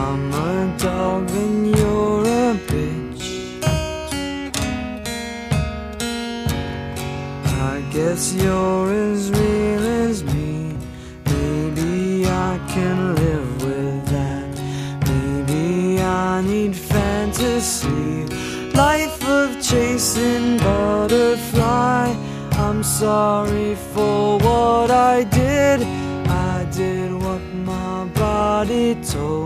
I'm a dog and you're a bitch. I guess you're as real as me. Maybe I can live with that. Maybe I need fantasy, life of chasing butterfly. I'm sorry for what I did. I did what my body told